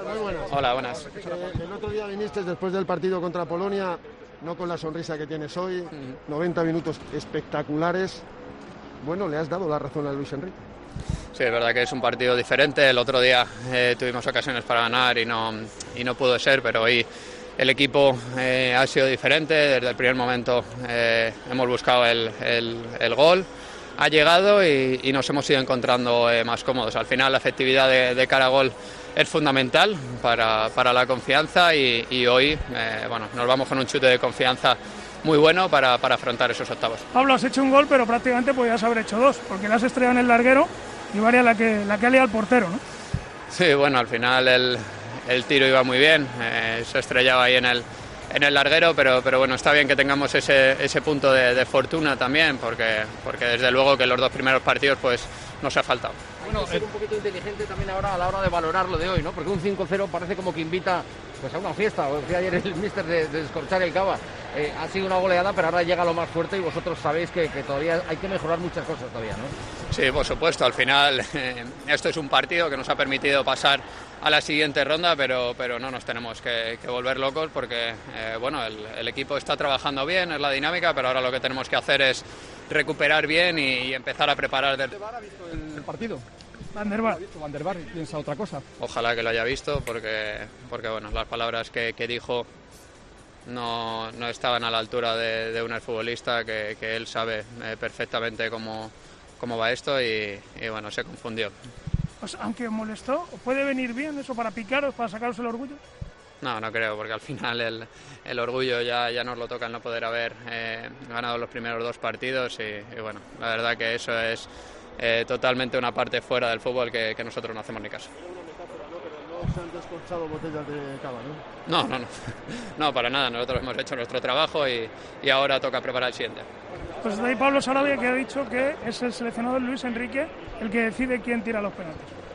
Muy buenas. Hola, buenas. El otro día viniste después del partido contra Polonia, no con la sonrisa que tienes hoy, 90 minutos espectaculares. Bueno, le has dado la razón a Luis Enrique. Sí, es verdad que es un partido diferente. El otro día tuvimos ocasiones para ganar y no pudo ser, pero hoy el equipo ha sido diferente. Desde el primer momento hemos buscado el gol. Ha llegado y nos hemos ido encontrando más cómodos. Al final la efectividad de cara a gol es fundamental para la confianza y hoy nos vamos con un chute de confianza muy bueno para afrontar esos octavos. Pablo, has hecho un gol, pero prácticamente podías haber hecho dos, porque le has estrellado en el larguero y varias la que ha liado el portero, ¿no? Sí, bueno, al final el tiro iba muy bien, se estrellaba ahí en el larguero, pero bueno, está bien que tengamos ese punto de fortuna también, porque desde luego que los dos primeros partidos pues nos ha faltado. Bueno, ser un poquito inteligente también ahora a la hora de valorar lo de hoy, ¿no? Porque un 5-0 parece como que invita pues a una fiesta. O decía ayer el míster de descorchar el cava. Ha sido una goleada, pero ahora llega lo más fuerte y vosotros sabéis que todavía hay que mejorar muchas cosas todavía, ¿no? Sí, por supuesto. Al final esto es un partido que nos ha permitido pasar a la siguiente ronda, pero no nos tenemos que volver locos porque el equipo está trabajando bien, es la dinámica, pero ahora lo que tenemos que hacer es recuperar bien y empezar a preparar. ¿Van der Vaart ha visto el partido? Van der Vaart. Van der Vaart piensa otra cosa. Ojalá que lo haya visto porque las palabras que dijo no estaban a la altura de un futbolista que él sabe perfectamente cómo va esto y se confundió. Pues aunque molestó, ¿puede venir bien eso para picaros, para sacaros el orgullo? No creo, porque al final el orgullo ya nos lo toca el no poder haber ganado los primeros dos partidos y la verdad que eso es totalmente una parte fuera del fútbol que nosotros no hacemos ni caso. No se han descorchado botellas de cava, ¿no? No, para nada. Nosotros hemos hecho nuestro trabajo y ahora toca preparar el siguiente. Pues de ahí Pablo Sarabia, que ha dicho que es el seleccionador Luis Enrique el que decide quién tira los penaltis.